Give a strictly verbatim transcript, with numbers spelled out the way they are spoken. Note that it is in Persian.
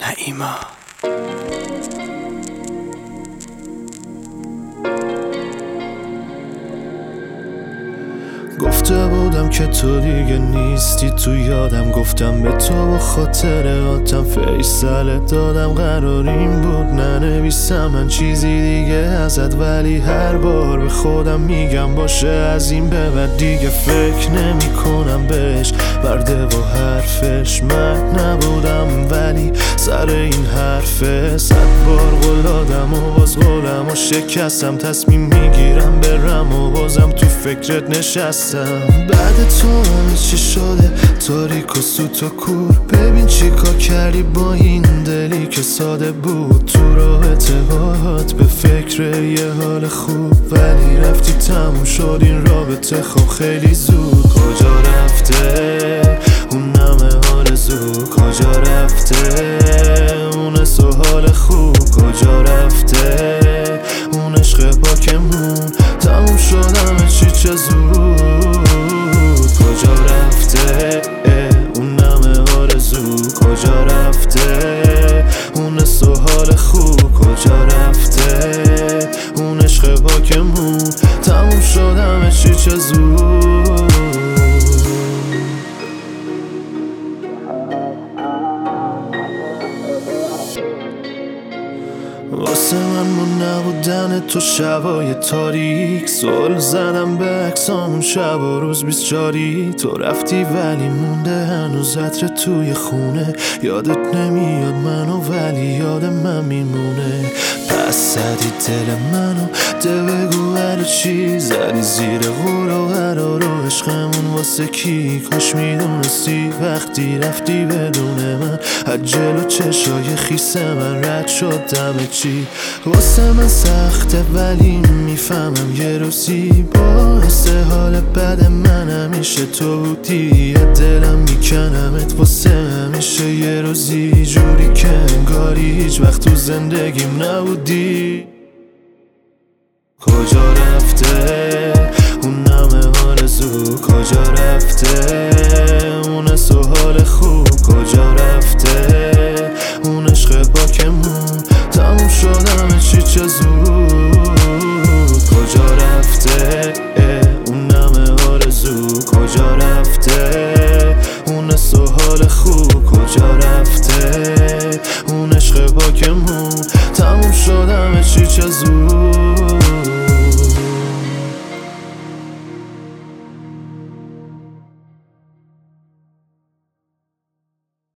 نعیما. گفته بودم که تو دیگه نیستی تو یادم، گفتم به تو و خاطراتم فیصله دادم. قرار این بود ننویسم من چیزی دیگه ازت، ولی هر بار به خودم میگم باشه از این به بعد دیگه فکر نمی کنم بهش. برده و حرفش من نبودم، ولی سر این حرفه صد بار قول دادم و باز قولم و شکستم. تصمیم میگیرم برم و بازم تو فکرت نشستم. بعد تو همه چی شده تاریک و سوت و کور. ببین چی کار کردی با این دلی که ساده بود. تو راه اتحاد به فکر یه حال خوب، ولی رفتی تموم شد این رابطه خب خیلی زود. کجا رفته اون همه آرزو؟ کجا رفته اون سوال خوب؟ کجا رفته اون عشق پاکمون؟ تموم شد همه چی چه زود. کجا رفته اون همه آرزو؟ کجا رفته اون سوال خوب؟ کجا رفته اون عشق پاکمون؟ تموم شد همه چی چه زود. واسه من من نبودن تو شبای تاریک، سوال زدم به عکسامون شب و روز بیست چاری. تو رفتی ولی مونده هنوز عطر توی خونه. یادت نمیاد منو ولی یاد من میمونه. پس زدی دل منو ده بگو هر چی زدی زیر غور و قرار و عشقمون واسه کی؟ کاش میدونستی وقتی رفتی بدون من از جلو چشای خیس من رد شد دم چی. واسه من سخته ولی میفهمم یه روزی باعث حال بد من همیشه تو بودی. دلم میکنمت واسه همیشه یه روزی جوری که انگاری هیچ وقت تو زندگیم نبودی. کجا رفته اون همه آرزو؟ کجا رفته